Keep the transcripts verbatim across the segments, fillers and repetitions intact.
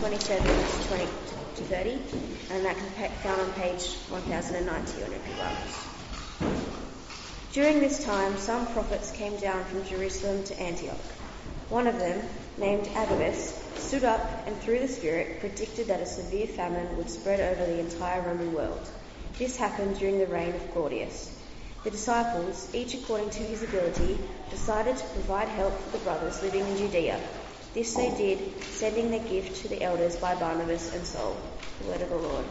twenty-seven to twenty to thirty, and that can be found on page one thousand ninety on every Bibles. During this time, some prophets came down from Jerusalem to Antioch. One of them, named Agabus, stood up and through the Spirit predicted that a severe famine would spread over the entire Roman world. This happened during the reign of Claudius. The disciples, each according to his ability, decided to provide help for the brothers living in Judea. This they did, sending their gift to the elders by Barnabas and Saul. The word of the Lord.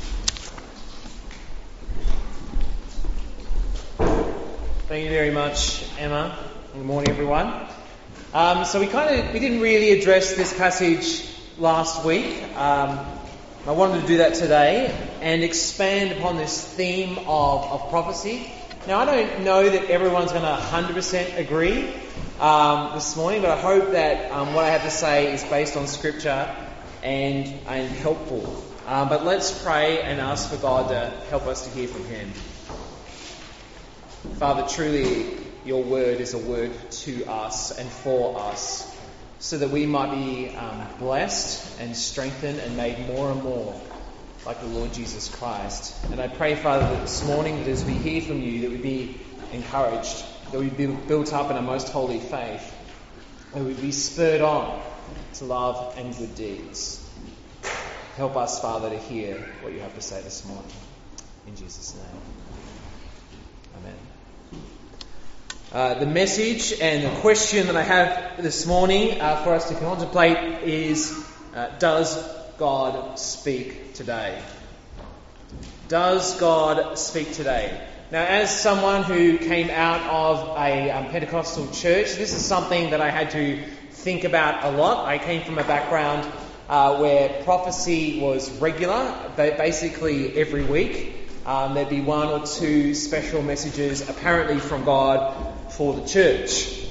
Thank you very much, Emma. Good morning, everyone. Um, so we kind of we didn't really address this passage last week. Um, I wanted to do that today and expand upon this theme of, of prophecy. Now, I don't know that everyone's going to one hundred percent agree um, this morning, but I hope that um, what I have to say is based on Scripture and and helpful. Um, but let's pray and ask for God to help us to hear from Him. Father, truly your word is a word to us and for us, so that we might be um, blessed and strengthened and made more and more like the Lord Jesus Christ. And I pray, Father, that this morning, that as we hear from you, that we be encouraged, that we be built up in a most holy faith, that we be spurred on to love and good deeds. Help us, Father, to hear what you have to say this morning. In Jesus' name. Amen. Uh, the message and the question that I have this morning uh, for us to contemplate is, uh, does God speak today? Does God speak today? Now, as someone who came out of a um, Pentecostal church, this is something that I had to think about a lot. I came from a background uh, where prophecy was regular, basically every week. Um, there'd be one or two special messages apparently from God for the church.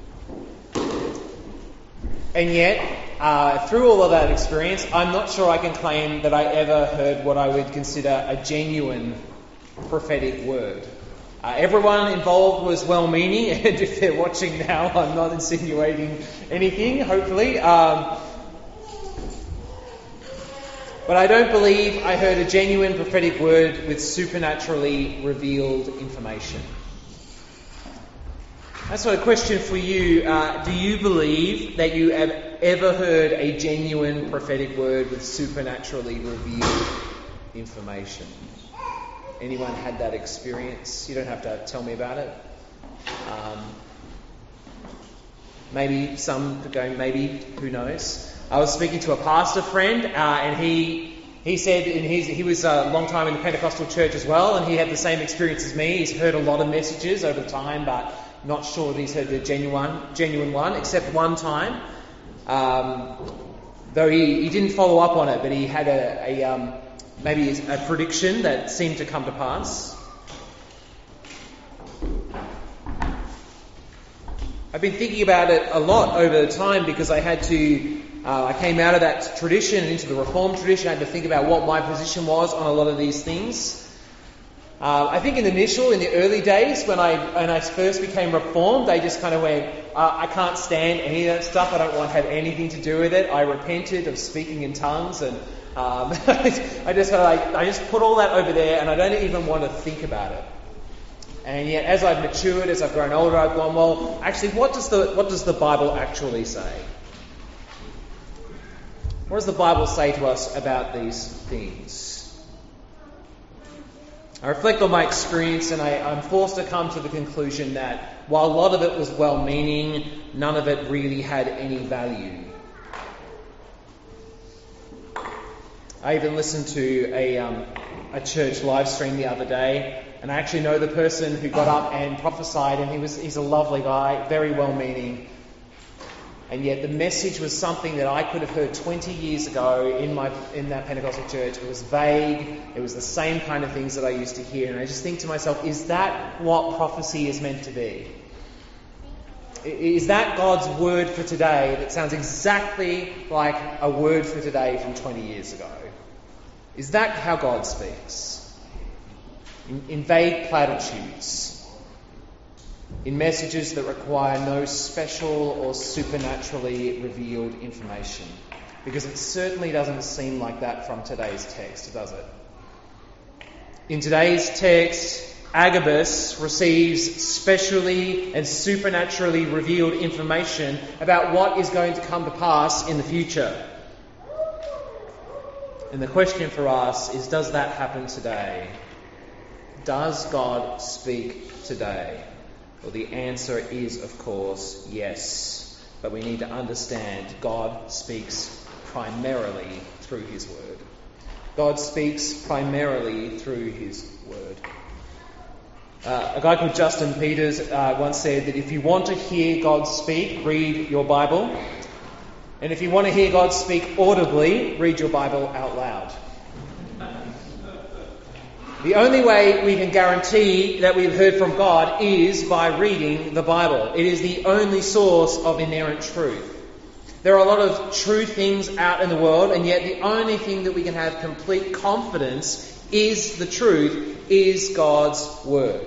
And yet, uh, through all of that experience, I'm not sure I can claim that I ever heard what I would consider a genuine prophetic word. Uh, everyone involved was well-meaning, and if they're watching now, I'm not insinuating anything, hopefully. Um, But I don't believe I heard a genuine prophetic word with supernaturally revealed information. That's what a question for you. Uh, do you believe that you have ever heard a genuine prophetic word with supernaturally revealed information? Anyone had that experience? You don't have to tell me about it. Um, maybe some could go, maybe, who knows? I was speaking to a pastor friend, uh, and he he said, and he's, he was a long time in the Pentecostal church as well, and he had the same experience as me. He's heard a lot of messages over time, but not sure that he's heard the genuine genuine one, except one time. Um, though he, he didn't follow up on it, but he had a, a um, maybe a prediction that seemed to come to pass. I've been thinking about it a lot over the time because I had to. Uh, I came out of that tradition and into the Reformed tradition. I had to think about what my position was on a lot of these things. Uh, I think in the initial, in the early days, when I when I first became Reformed, I just kind of went, uh, I can't stand any of that stuff. I don't want to have anything to do with it. I repented of speaking in tongues, and um, I just like I just put all that over there, and I don't even want to think about it. And yet, as I've matured, as I've grown older, I've gone, well, actually, what does the what does the Bible actually say? What does the Bible say to us about these things? I reflect on my experience, and I, I'm forced to come to the conclusion that while a lot of it was well-meaning, none of it really had any value. I even listened to a, um, a church live stream the other day, and I actually know the person who got up and prophesied, and he was he's a lovely guy, very well-meaning. And yet the message was something that I could have heard twenty years ago in my in that Pentecostal church. It was vague. It was the same kind of things that I used to hear. And I just think to myself, is that what prophecy is meant to be? Is that God's word for today that sounds exactly like a word for today from twenty years ago? Is that how God speaks? In, in vague platitudes? In messages that require no special or supernaturally revealed information? Because it certainly doesn't seem like that from today's text, does it? In today's text, Agabus receives specially and supernaturally revealed information about what is going to come to pass in the future. And the question for us is, does that happen today? Does God speak today? Well, the answer is, of course, yes. But we need to understand God speaks primarily through his word. God speaks primarily through his word. Uh, a guy called Justin Peters uh, once said that if you want to hear God speak, read your Bible. And if you want to hear God speak audibly, read your Bible out loud. The only way we can guarantee that we've heard from God is by reading the Bible. It is the only source of inerrant truth. There are a lot of true things out in the world, and yet the only thing that we can have complete confidence is the truth, is God's Word.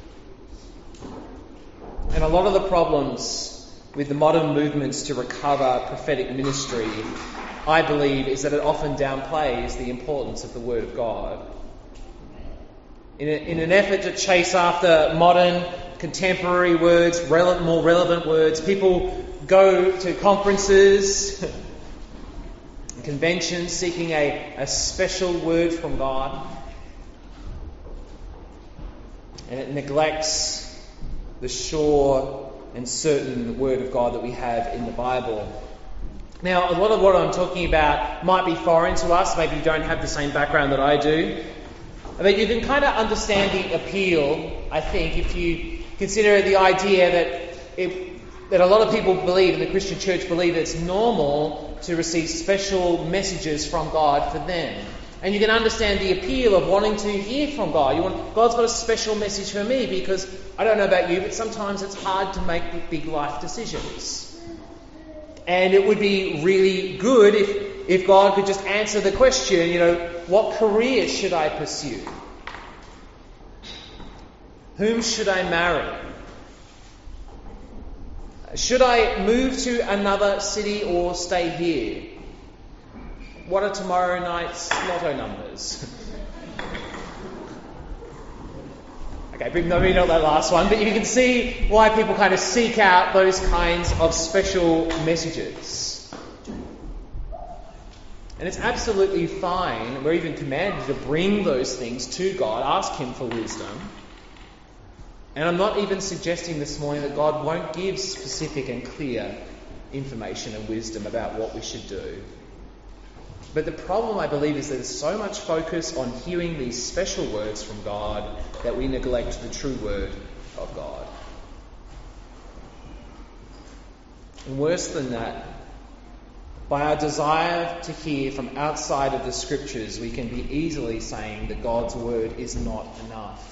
And a lot of the problems with the modern movements to recover prophetic ministry, I believe, is that it often downplays the importance of the Word of God. In, a, in an effort to chase after modern, contemporary words, rele- more relevant words, people go to conferences, conventions, seeking a, a special word from God. And it neglects the sure and certain word of God that we have in the Bible. Now, a lot of what I'm talking about might be foreign to us. Maybe you don't have the same background that I do. But you can kind of understand the appeal, I think, if you consider the idea that it, that a lot of people believe, and the Christian church believe, that it's normal to receive special messages from God for them. And you can understand the appeal of wanting to hear from God. You want, God's got a special message for me, because I don't know about you, but sometimes it's hard to make big life decisions. And it would be really good if, if God could just answer the question, you know, what career should I pursue? Whom should I marry? Should I move to another city or stay here? What are tomorrow night's lotto numbers? Okay, maybe not that last one, but you can see why people kind of seek out those kinds of special messages. And it's absolutely fine. We're even commanded to bring those things to God, ask him for wisdom. And I'm not even suggesting this morning that God won't give specific and clear information and wisdom about what we should do. But the problem, I believe, is that there's so much focus on hearing these special words from God that we neglect the true word of God. And worse than that, by our desire to hear from outside of the Scriptures, we can be easily saying that God's word is not enough.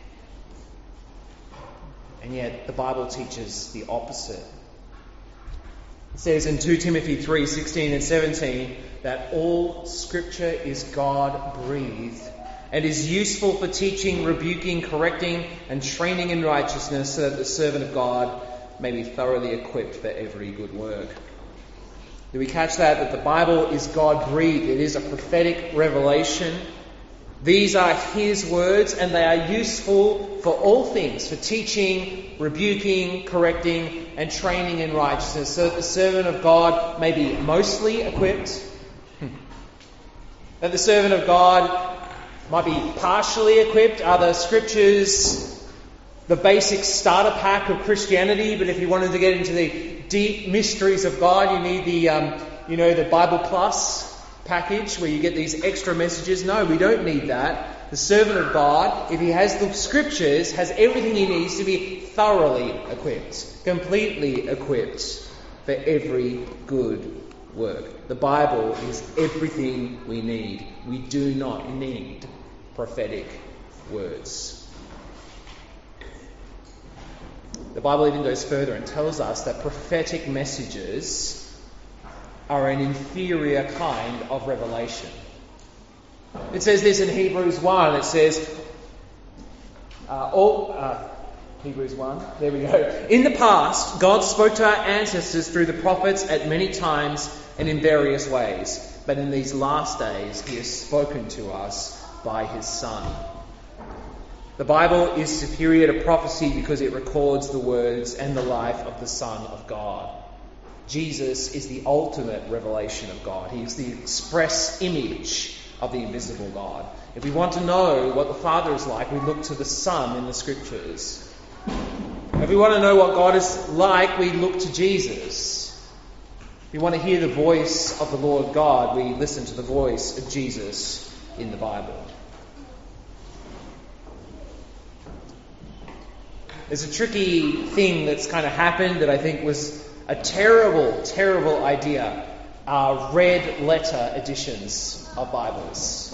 And yet the Bible teaches the opposite. It says in Second Timothy three sixteen and seventeen that all Scripture is God-breathed and is useful for teaching, rebuking, correcting, and training in righteousness, so that the servant of God may be thoroughly equipped for every good work. Do we catch that? That the Bible is God-breathed. It is a prophetic revelation. These are his words, and they are useful for all things, for teaching, rebuking, correcting, and training in righteousness, so that the servant of God may be mostly equipped. That the servant of God might be partially equipped. Are the Scriptures the basic starter pack of Christianity? But if you wanted to get into the deep mysteries of God, you need the, um, you know, the Bible Plus package where you get these extra messages. No, we don't need that. The servant of God, if he has the Scriptures, has everything he needs to be thoroughly equipped, completely equipped for every good work. The Bible is everything we need. We do not need prophetic words. The Bible even goes further and tells us that prophetic messages are an inferior kind of revelation. It says this in Hebrews one. It says, uh, all, uh, Hebrews one, there we go. In the past, God spoke to our ancestors through the prophets at many times and in various ways. But in these last days, he has spoken to us by his Son. The Bible is superior to prophecy because it records the words and the life of the Son of God. Jesus is the ultimate revelation of God. He is the express image of the invisible God. If we want to know what the Father is like, we look to the Son in the Scriptures. If we want to know what God is like, we look to Jesus. If we want to hear the voice of the Lord God, we listen to the voice of Jesus in the Bible. There's a tricky thing that's kind of happened that I think was a terrible, terrible idea. Uh, red letter editions of Bibles.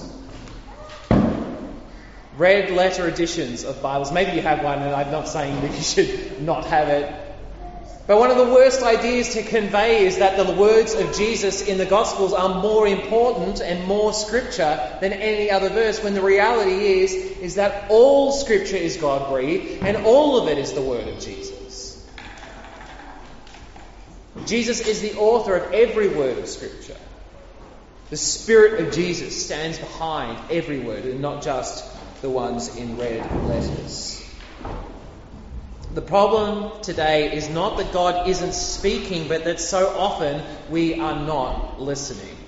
Red letter editions of Bibles. Maybe you have one, and I'm not saying that you should not have it. But one of the worst ideas to convey is that the words of Jesus in the Gospels are more important and more Scripture than any other verse, when the reality is, is that all Scripture is God-breathed and all of it is the Word of Jesus. Jesus is the author of every word of Scripture. The Spirit of Jesus stands behind every word, and not just the ones in red letters. The problem today is not that God isn't speaking, but that so often we are not listening.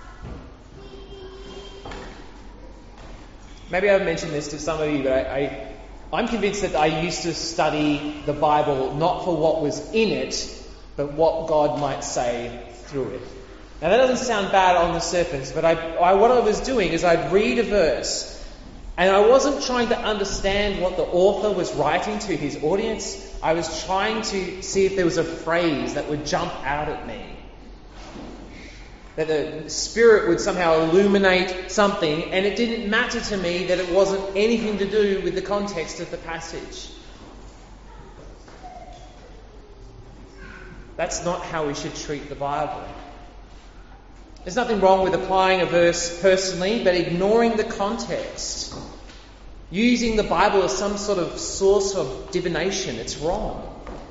Maybe I've mentioned this to some of you, but I, I, I'm convinced that I used to study the Bible not for what was in it, but what God might say through it. Now that doesn't sound bad on the surface, but I, I, what I was doing is I'd read a verse, and I wasn't trying to understand what the author was writing to his audience. I was trying to see if there was a phrase that would jump out at me. That the Spirit would somehow illuminate something, and it didn't matter to me that it wasn't anything to do with the context of the passage. That's not how we should treat the Bible. There's nothing wrong with applying a verse personally, but ignoring the context, using the Bible as some sort of source of divination, it's wrong.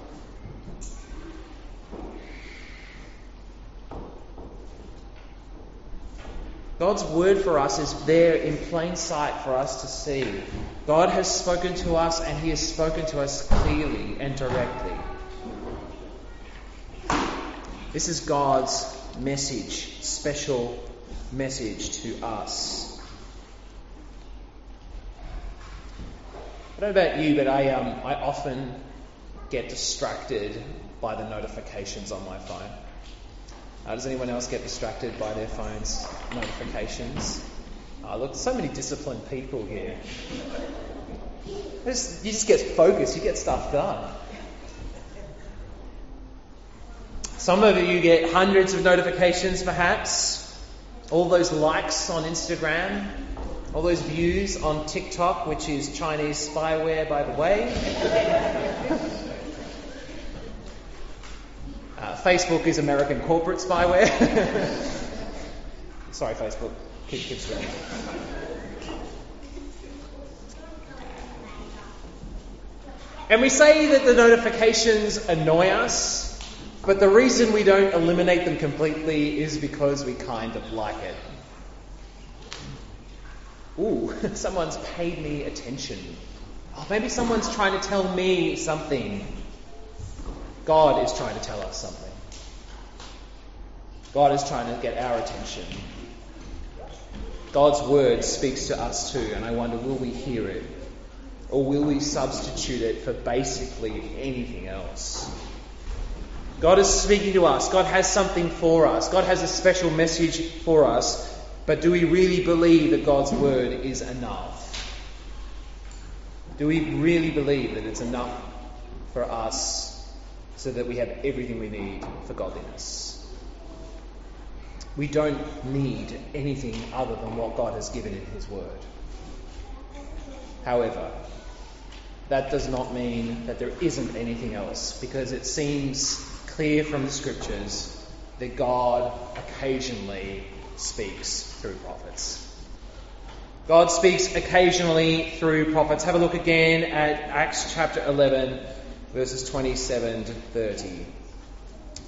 God's word for us is there in plain sight for us to see. God has spoken to us, and he has spoken to us clearly and directly. This is God's message, special message to us. I don't know about you, but I um I often get distracted by the notifications on my phone. Uh, does anyone else get distracted by their phone's notifications? Uh, look, so many disciplined people here. Just, you just get focused, you get stuff done. Some of you get hundreds of notifications perhaps, all those likes on Instagram, all those views on TikTok, which is Chinese spyware, by the way. uh, Facebook is American corporate spyware. Sorry, Facebook. Keep, keep straight. And we say that the notifications annoy us, but the reason we don't eliminate them completely is because we kind of like it. Ooh, someone's paid me attention. Oh, maybe someone's trying to tell me something. God is trying to tell us something. God is trying to get our attention. God's word speaks to us too, and I wonder, will we hear it? Or will we substitute it for basically anything else? God is speaking to us. God has something for us. God has a special message for us. But do we really believe that God's word is enough? Do we really believe that it's enough for us so that we have everything we need for godliness? We don't need anything other than what God has given in his word. However, that does not mean that there isn't anything else, because it seems clear from the scriptures that God occasionally speaks through prophets. God speaks occasionally through prophets. Have a look again at Acts chapter eleven, verses twenty-seven to thirty.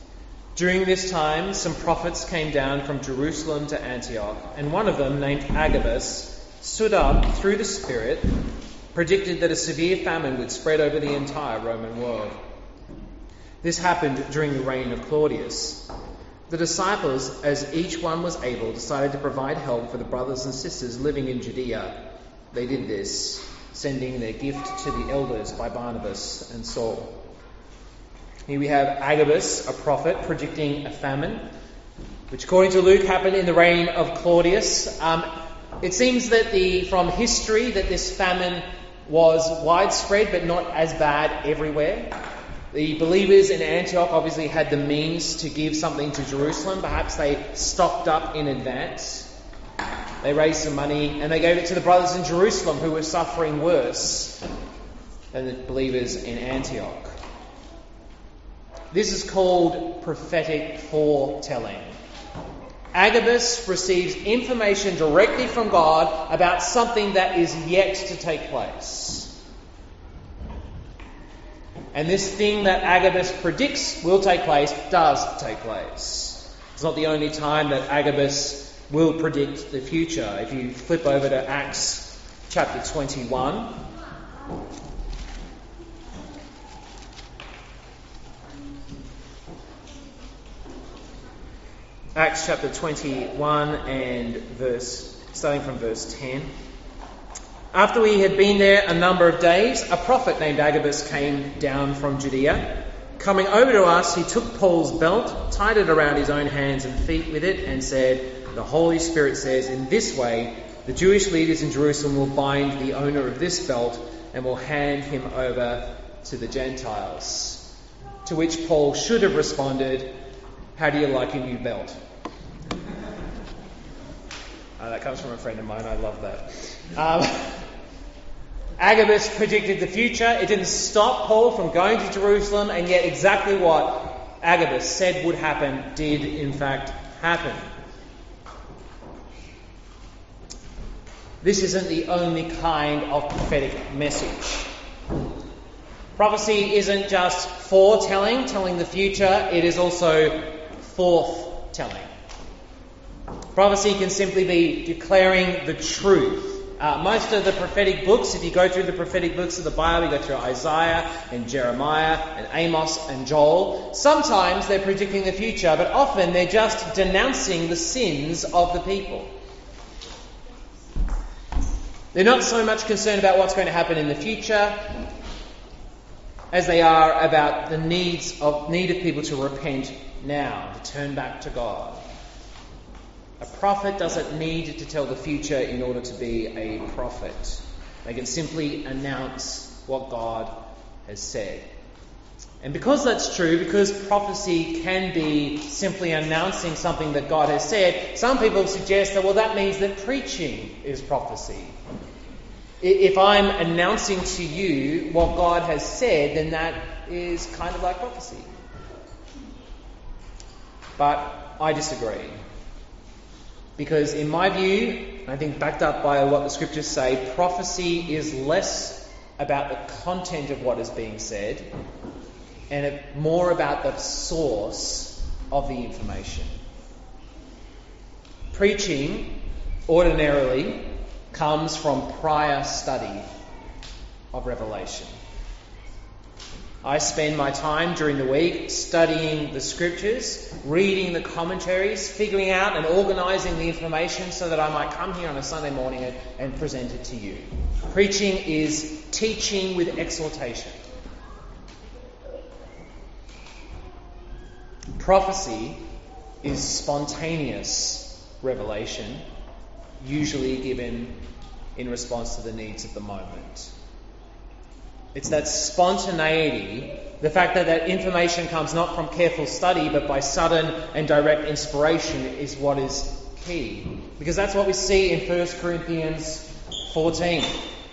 During this time, some prophets came down from Jerusalem to Antioch, and one of them, named Agabus, stood up through the Spirit, predicted that a severe famine would spread over the entire Roman world. This happened during the reign of Claudius. The disciples, as each one was able, decided to provide help for the brothers and sisters living in Judea. They did this, sending their gift to the elders by Barnabas and Saul. Here we have Agabus, a prophet, predicting a famine, which according to Luke happened in the reign of Claudius. Um, it seems that the from history that this famine was widespread but not as bad everywhere. The believers in Antioch obviously had the means to give something to Jerusalem. Perhaps they stocked up in advance. They raised some money and they gave it to the brothers in Jerusalem who were suffering worse than the believers in Antioch. This is called prophetic foretelling. Agabus receives information directly from God about something that is yet to take place. And this thing that Agabus predicts will take place does take place. It's not the only time that Agabus will predict the future. If you flip over to Acts chapter twenty-one, Acts chapter twenty-one and verse, starting from verse ten. After we had been there a number of days, a prophet named Agabus came down from Judea. Coming over to us, he took Paul's belt, tied it around his own hands and feet with it, and said, "The Holy Spirit says, in this way, the Jewish leaders in Jerusalem will bind the owner of this belt and will hand him over to the Gentiles." To which Paul should have responded, "How do you like your new belt?" Uh, that comes from a friend of mine. I love that. Um, Agabus predicted the future. It didn't stop Paul from going to Jerusalem, and yet exactly what Agabus said would happen did in fact happen. This isn't the only kind of prophetic message. Prophecy isn't just foretelling, telling the future, it is also forthtelling. Prophecy can simply be declaring the truth. Uh, most of the prophetic books, if you go through the prophetic books of the Bible, you go through Isaiah and Jeremiah and Amos and Joel, sometimes they're predicting the future, but often they're just denouncing the sins of the people. They're not so much concerned about what's going to happen in the future as they are about the needs of need of people to repent now, to turn back to God. A prophet doesn't need to tell the future in order to be a prophet. They can simply announce what God has said. And because that's true, because prophecy can be simply announcing something that God has said, some people suggest that, well, that means that preaching is prophecy. If I'm announcing to you what God has said, then that is kind of like prophecy. But I disagree. Because in my view, I think backed up by what the scriptures say, prophecy is less about the content of what is being said and more about the source of the information. Preaching ordinarily comes from prior study of Revelation. I spend my time during the week studying the scriptures, reading the commentaries, figuring out and organising the information so that I might come here on a Sunday morning and, and present it to you. Preaching is teaching with exhortation. Prophecy is spontaneous revelation, usually given in response to the needs of the moment. It's that spontaneity, the fact that that information comes not from careful study but by sudden and direct inspiration is what is key. Because that's what we see in First Corinthians fourteen.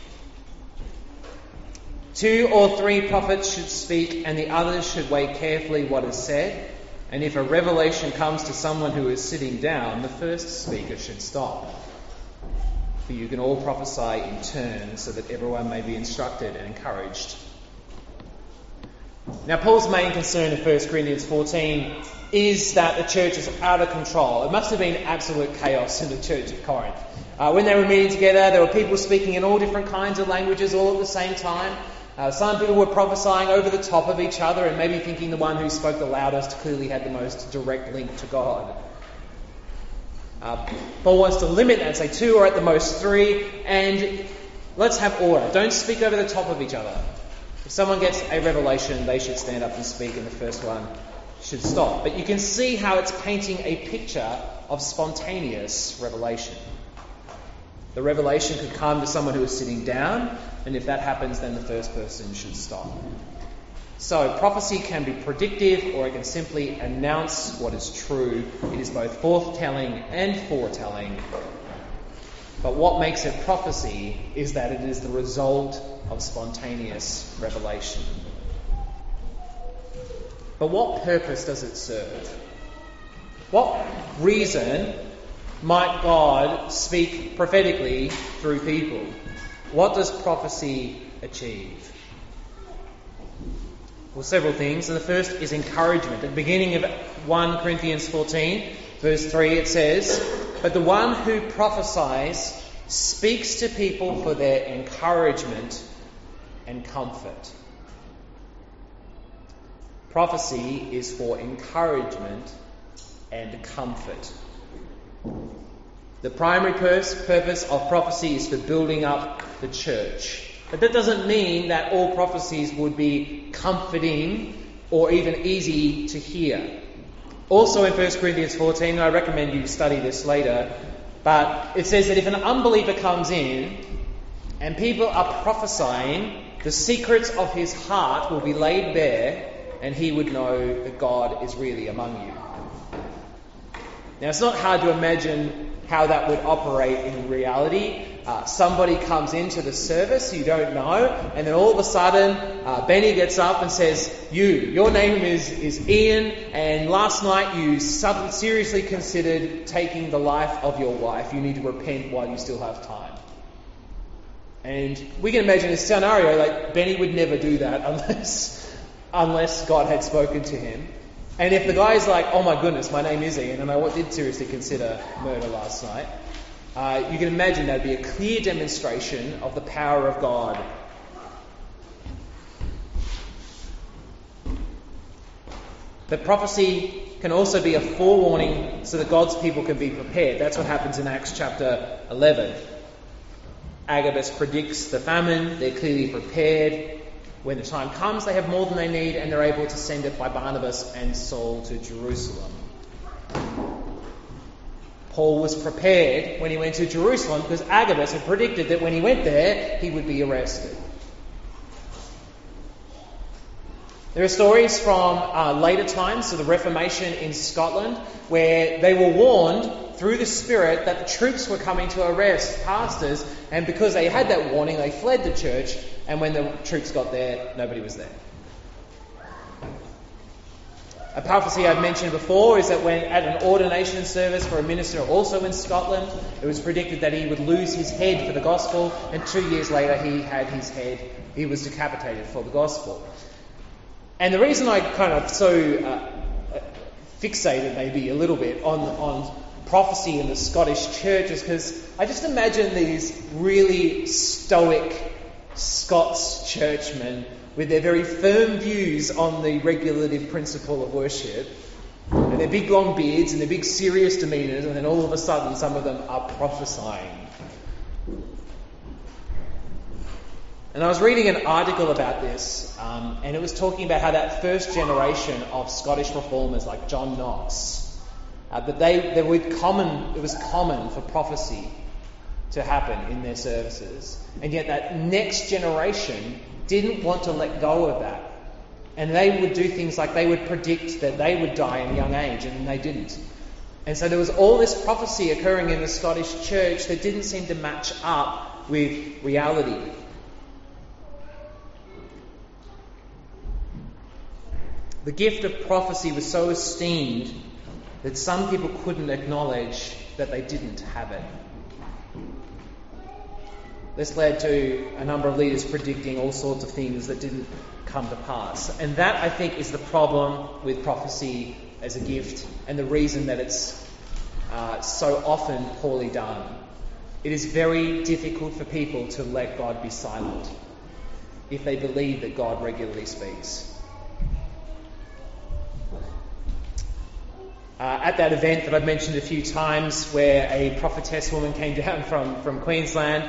Two or three prophets should speak and the others should weigh carefully what is said. And if a revelation comes to someone who is sitting down, the first speaker should stop. For you can all prophesy in turn so that everyone may be instructed and encouraged. Now, Paul's main concern in First Corinthians fourteen is that the church is out of control. It must have been absolute chaos in the church at Corinth. Uh, when they were meeting together, there were people speaking in all different kinds of languages all at the same time. Uh, some people were prophesying over the top of each other and maybe thinking the one who spoke the loudest clearly had the most direct link to God. Uh, Paul wants to limit that and say two or at the most three, and let's have order. Don't speak over the top of each other. If someone gets a revelation, they should stand up and speak, and the first one should stop. But you can see how it's painting a picture of spontaneous revelation. The revelation could come to someone who is sitting down, and if that happens, then the first person should stop. So prophecy can be predictive, or it can simply announce what is true. It is both forthtelling and foretelling. But what makes it prophecy is that it is the result of spontaneous revelation. But what purpose does it serve? What reason might God speak prophetically through people? What does prophecy achieve? Well, several things. And the first is encouragement. At the beginning of First Corinthians fourteen, verse three, it says, "But the one who prophesies speaks to people for their encouragement and comfort." Prophecy is for encouragement and comfort. The primary purpose of prophecy is for building up the church. But that doesn't mean that all prophecies would be comforting or even easy to hear. Also in First Corinthians fourteen, I recommend you study this later, but it says that if an unbeliever comes in and people are prophesying, the secrets of his heart will be laid bare and he would know that God is really among you. Now, it's not hard to imagine how that would operate in reality. Uh, somebody comes into the service you don't know, and then all of a sudden, uh, Benny gets up and says, you, your name is, is Ian, and last night you sub- seriously considered taking the life of your wife. You need to repent while you still have time. And we can imagine a scenario like Benny would never do that unless, unless God had spoken to him. And if the guy's like, oh my goodness, my name is Ian, and I did seriously consider murder last night, uh, you can imagine that would be a clear demonstration of the power of God. But prophecy can also be a forewarning so that God's people can be prepared. That's what happens in Acts chapter eleven. Agabus predicts the famine, they're clearly prepared. When the time comes, they have more than they need, and they're able to send it by Barnabas and Saul to Jerusalem. Paul was prepared when he went to Jerusalem because Agabus had predicted that when he went there, he would be arrested. There are stories from uh, later times, so the Reformation in Scotland, where they were warned through the Spirit that the troops were coming to arrest pastors, and because they had that warning, they fled the church, and when the troops got there, nobody was there. A prophecy I've mentioned before is that when at an ordination service for a minister also in Scotland, it was predicted that he would lose his head for the gospel, and two years later he had his head, he was decapitated for the gospel. And the reason I kind of so uh, fixated maybe a little bit on, on prophecy in the Scottish church is because I just imagine these really stoic Scots churchmen with their very firm views on the regulative principle of worship, and their big long beards and their big serious demeanours, and then all of a sudden some of them are prophesying. And I was reading an article about this, um, and it was talking about how that first generation of Scottish reformers like John Knox, uh, that they, they were common, it was common for prophecy to happen in their services. And yet that next generation didn't want to let go of that. And they would do things like they would predict that they would die in a young age, and they didn't. And so there was all this prophecy occurring in the Scottish church that didn't seem to match up with reality. The gift of prophecy was so esteemed that some people couldn't acknowledge that they didn't have it. This led to a number of leaders predicting all sorts of things that didn't come to pass. And that, I think, is the problem with prophecy as a gift and the reason that it's uh, so often poorly done. It is very difficult for people to let God be silent if they believe that God regularly speaks. Uh, at that event that I've mentioned a few times where a prophetess woman came down from, from Queensland,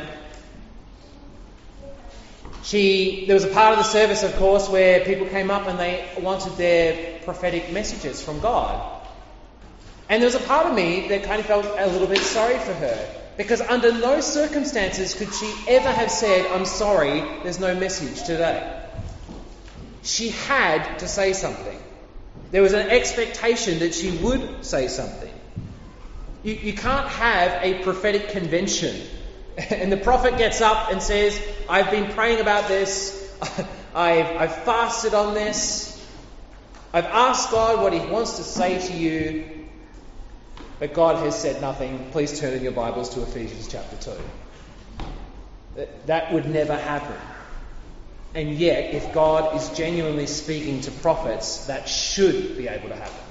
she there was a part of the service, of course, where people came up and they wanted their prophetic messages from God. And there was a part of me that kind of felt a little bit sorry for her, because under no circumstances could she ever have said, "I'm sorry, there's no message today." She had to say something. There was an expectation that she would say something. You, you can't have a prophetic convention and the prophet gets up and says, "I've been praying about this, I've, I've fasted on this, I've asked God what he wants to say to you, but God has said nothing. Please turn in your Bibles to Ephesians chapter two." That, that would never happen. And yet, if God is genuinely speaking to prophets, that should be able to happen.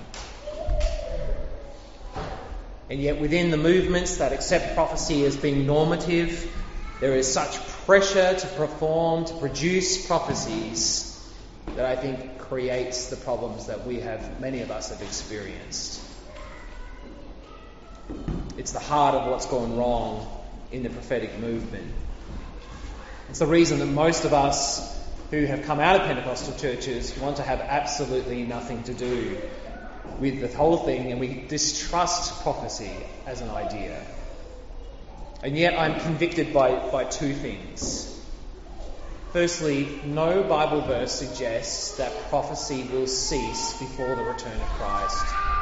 And yet, within the movements that accept prophecy as being normative, there is such pressure to perform, to produce prophecies, that I think creates the problems that we have, many of us have experienced. It's the heart of what's gone wrong in the prophetic movement. It's the reason that most of us who have come out of Pentecostal churches want to have absolutely nothing to do with the whole thing, and we distrust prophecy as an idea. And yet I'm convicted by, by two things. Firstly, no Bible verse suggests that prophecy will cease before the return of Christ.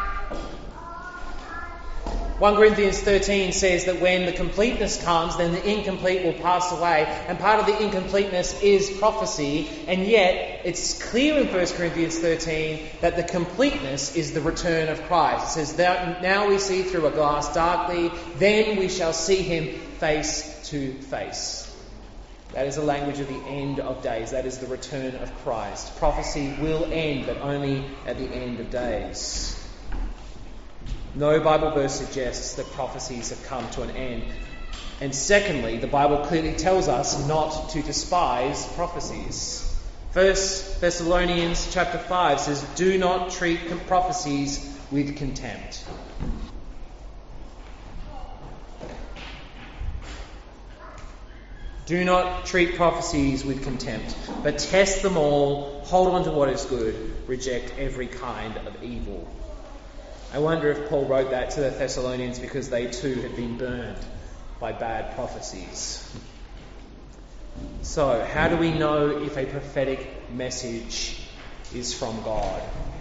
First Corinthians thirteen says that when the completeness comes, then the incomplete will pass away. And part of the incompleteness is prophecy. And yet, it's clear in First Corinthians thirteen that the completeness is the return of Christ. It says, that now we see through a glass darkly, then we shall see him face to face. That is the language of the end of days. That is the return of Christ. Prophecy will end, but only at the end of days. No Bible verse suggests that prophecies have come to an end. And secondly, the Bible clearly tells us not to despise prophecies. First Thessalonians chapter five says, "Do not treat prophecies with contempt." Do not treat prophecies with contempt, but test them all, hold on to what is good, reject every kind of evil. I wonder if Paul wrote that to the Thessalonians because they too had been burned by bad prophecies. So, how do we know if a prophetic message is from God?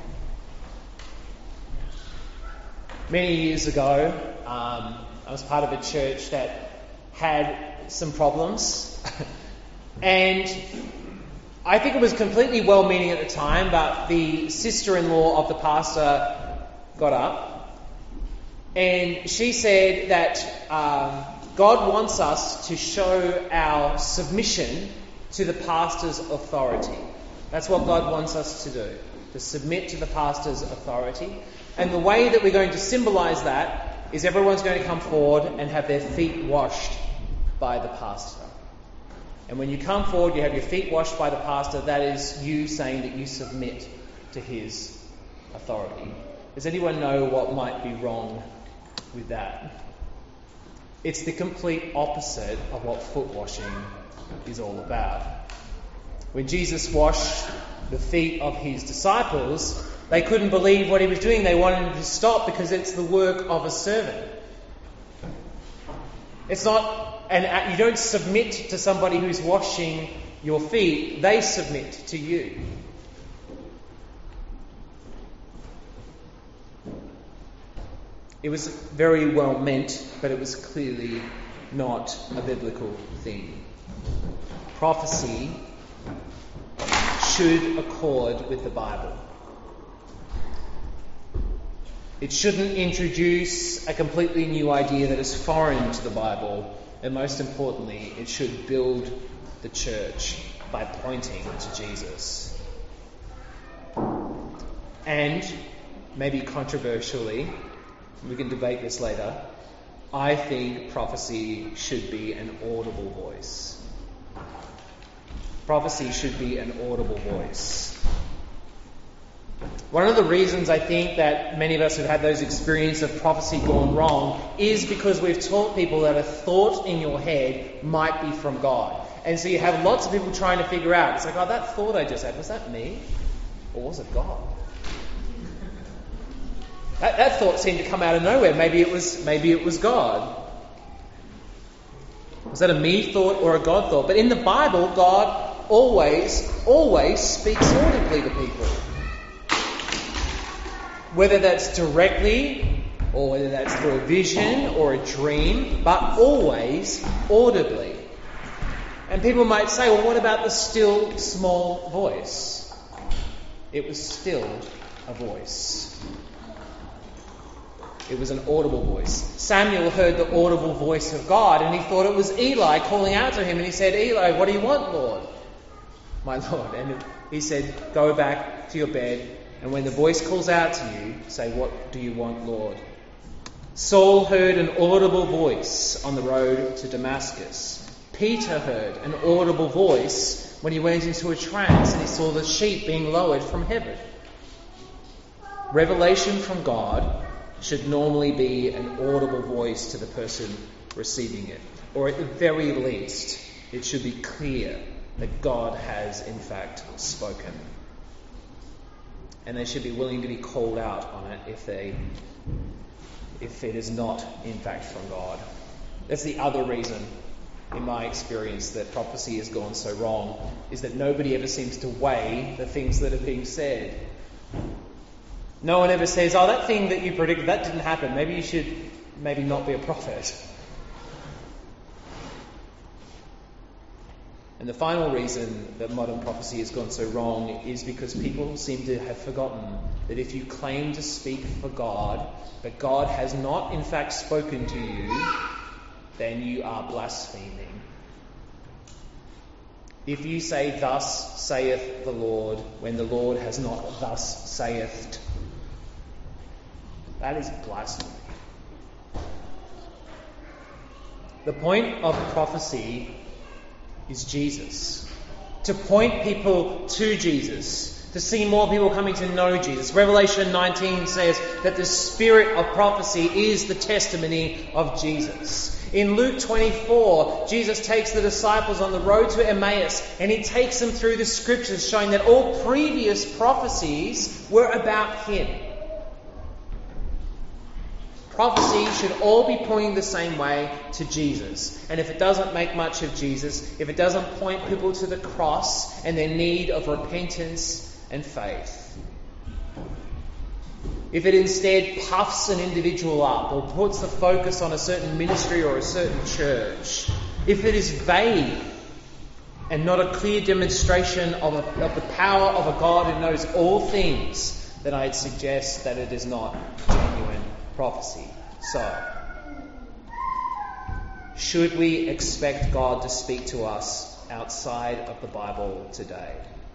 Many years ago, um, I was part of a church that had some problems. And I think it was completely well-meaning at the time, but the sister-in-law of the pastor got up and she said that um, God wants us to show our submission to the pastor's authority. That's what God wants us to do, to submit to the pastor's authority. And the way that we're going to symbolise that is everyone's going to come forward and have their feet washed by the pastor. And when you come forward, you have your feet washed by the pastor. That is you saying that you submit to his authority. Does anyone know what might be wrong with that? It's the complete opposite of what foot washing is all about. When Jesus washed the feet of his disciples, they couldn't believe what he was doing. They wanted him to stop because it's the work of a servant. It's not, and you don't submit to somebody who's washing your feet. They submit to you. It was very well meant, but it was clearly not a biblical thing. Prophecy should accord with the Bible. It shouldn't introduce a completely new idea that is foreign to the Bible. And most importantly, it should build the church by pointing to Jesus. And maybe controversially, we can debate this later, I think prophecy should be an audible voice. Prophecy should be an audible voice. One of the reasons I think that many of us have had those experiences of prophecy gone wrong is because we've taught people that a thought in your head might be from God. And so you have lots of people trying to figure out, it's like, oh, that thought I just had, was that me? Or was it God? That, that thought seemed to come out of nowhere. Maybe it was, maybe it was God. Was that a me thought or a God thought? But in the Bible, God always, always speaks audibly to people. Whether that's directly, or whether that's through a vision or a dream, but always audibly. And people might say, well, what about the still small voice? It was still a voice. It was an audible voice. Samuel heard the audible voice of God, and he thought it was Eli calling out to him, and he said, Eli, what do you want, Lord? My Lord. And he said, go back to your bed, and when the voice calls out to you, say, what do you want, Lord? Saul heard an audible voice on the road to Damascus. Peter heard an audible voice when he went into a trance and he saw the sheep being lowered from heaven. Revelation from God should normally be an audible voice to the person receiving it. Or at the very least, it should be clear that God has in fact spoken. And they should be willing to be called out on it if they, if it is not in fact from God. That's the other reason, in my experience, that prophecy has gone so wrong, is that nobody ever seems to weigh the things that are being said. No one ever says, oh, that thing that you predicted, that didn't happen. Maybe you should maybe not be a prophet. And the final reason that modern prophecy has gone so wrong is because people seem to have forgotten that if you claim to speak for God, but God has not in fact spoken to you, then you are blaspheming. If you say, thus saith the Lord, when the Lord has not thus saith, that is blasphemy. The point of prophecy is Jesus. To point people to Jesus. To see more people coming to know Jesus. Revelation nineteen says that the spirit of prophecy is the testimony of Jesus. In Luke twenty-four, Jesus takes the disciples on the road to Emmaus and he takes them through the scriptures showing that all previous prophecies were about him. Prophecy should all be pointing the same way to Jesus. And if it doesn't make much of Jesus, if it doesn't point people to the cross and their need of repentance and faith, if it instead puffs an individual up or puts the focus on a certain ministry or a certain church, if it is vague and not a clear demonstration of, a, of the power of a God who knows all things, then I'd suggest that it is not genuine prophecy. So, should we expect God to speak to us outside of the Bible today?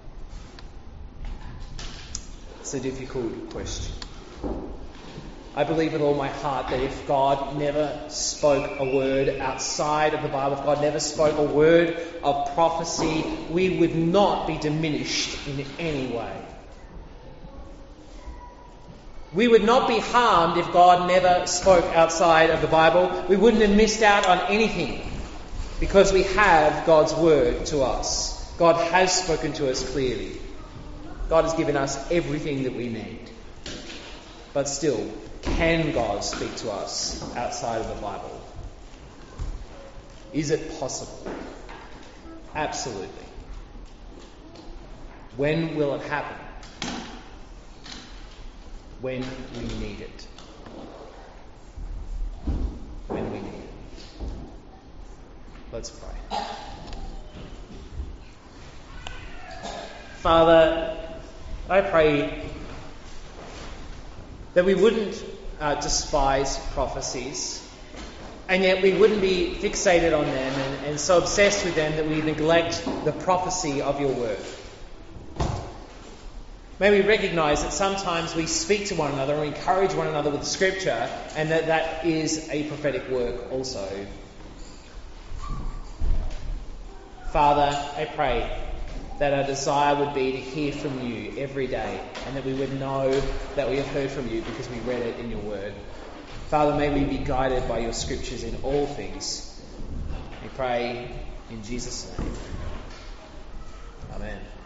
It's a difficult question. I believe with all my heart that if God never spoke a word outside of the Bible, if God never spoke a word of prophecy, we would not be diminished in any way. We would not be harmed if God never spoke outside of the Bible. We wouldn't have missed out on anything because we have God's word to us. God has spoken to us clearly. God has given us everything that we need. But still, can God speak to us outside of the Bible? Is it possible? Absolutely. When will it happen? When we need it. When we need it. Let's pray. Father, I pray that we wouldn't uh, despise prophecies, and yet we wouldn't be fixated on them and, and so obsessed with them that we neglect the prophecy of your word. May we recognise that sometimes we speak to one another and we encourage one another with Scripture, and that that is a prophetic work also. Father, I pray that our desire would be to hear from you every day, and that we would know that we have heard from you because we read it in your word. Father, may we be guided by your Scriptures in all things. We pray in Jesus' name. Amen.